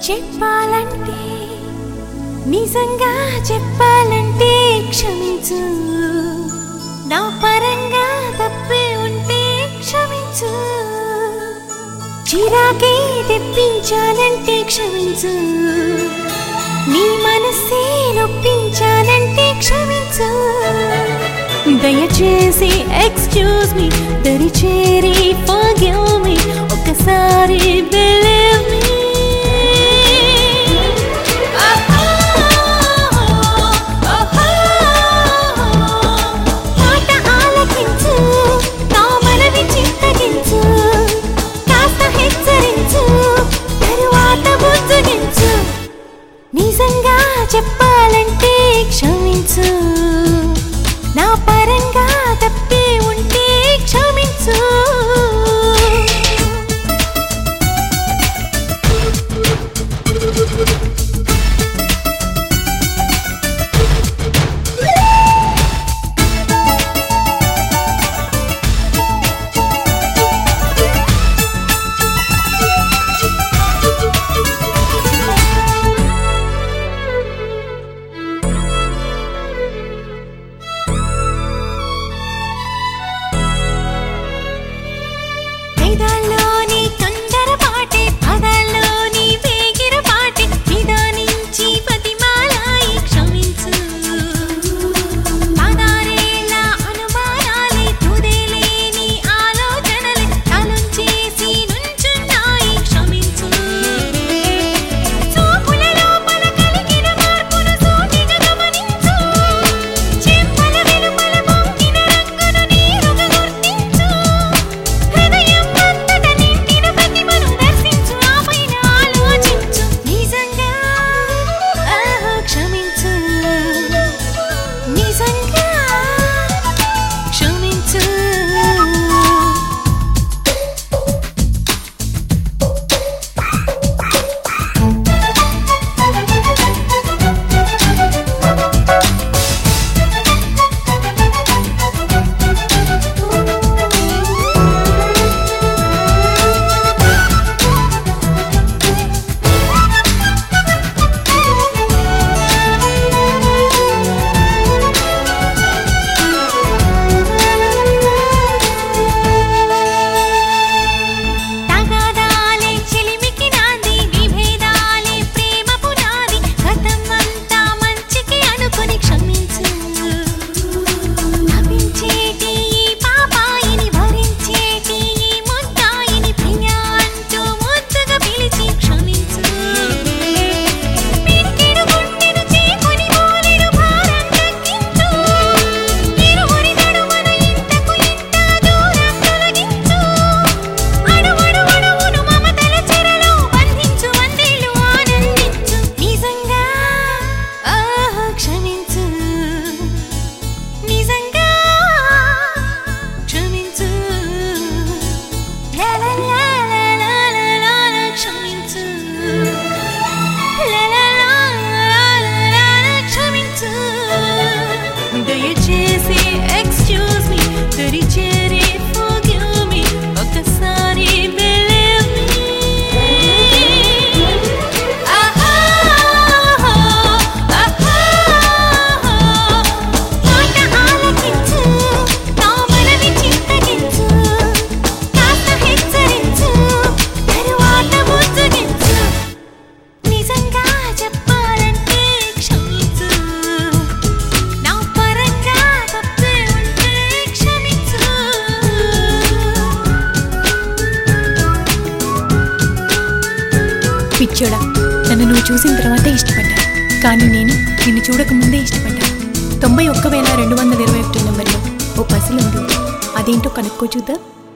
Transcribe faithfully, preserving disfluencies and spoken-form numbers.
చెప్పాలంటే నిజంగా చెప్పాలంటే క్షమించు, నా పరంగా తప్పే ఉంటే క్షమించు, చిరాకే తెప్పించానంటే క్షమించు, నీ మనసే నొప్పించానంటే క్షమించు, దయచేసి ఎక్స్క్యూజ్ మీ, దరిచేరి ఫర్గివ్ మీ, ఒక్కసారి బిలీవ్ మీ. మాట ఆలకించు, నా మనవి చింతగించు, కాస్త హెచ్చరించు, తరువాత బుజ్జగించు, నిజంగా చెప్పాలంటే క్షమించు, నా పరంగా తప్పే ఉంటే క్షమించు. వేదాల్లోని తొందర పాటే, పదాల్లోని వేగిర పాటే, నిదానించి పతిమాలాయి క్షమించు, పదారేళ్ళ అనుమానాలే, తుదేలేని ఆలోచనలే, తలుంచేసి నుంచున్నాయి క్షమించు, చూపుల లోపల కలిగిన మార్పును సూటిగా గమనించు, చెంపల వెలుపల పొంగిన రంగును నీరుగా గుర్తించు, హృదయం అంతటా నిండిన ప్రతిమను దర్శించు, ఆపైన ఆలోచించు, నిజంగా ఆహా క్షమించు, నిజంగా క్షమించు. తగాదాలే చెలిమికి నాంది, విభేదాలే ప్రేమ పునాది, గతం అంతా మంచికి అనుకొని క్షమించు, నవ్వించేటి ఈ పాపాయిని, భరించేటి ఈ ముద్దాయిని, ప్రియా అంటూ ముద్దుగా పిలిచి క్షమించు, పిడికెడు గుండెను చేకొని మోలెడు భారం తగ్గించు, ఇరువురి నడుమన ఇంతకు ఇంత దూరం తొలగించు, అడువడు అడువును మమతల చెరలో బంధించు, వందేళ్ళు ఆనందించు, నిజంగా ఆహా క్షమించు, నిజంగా క్షమించు, లా లా లా లా లా లా లా లా క్షమించు, లా లా లా లా లా లా లా క్షమించు, దయచేసి ఎక్స్క్యూజ్ మీ, దరిచేరి ఫర్గివ్ మీ, ఒక్కసారి బిలీవ్ మీ. ఆహా ఆహా మాట ఆలకించు, నా మనవి చింతగించు, కాస్త హెచ్చరించు, తరువాత బుజ్జగించు, నిజంగా చెప్పాలంటే క్షమించు, నా పరంగా తప్పే ఉంటే క్షమించు. పిచ్చోడా, నన్ను నువ్వు చూసిన తర్వాతే ఇష్టపడ్డా, కానీ నేను నిన్ను చూడకముందే ఇష్టపడ్డా. తొంభై ఒక్క వేల రెండు వందల ఇరవై ఒకటి నెంబర్లో ఓ పసిల్ ఉంది, అదేంటో కనుక్కో చూద్దాం.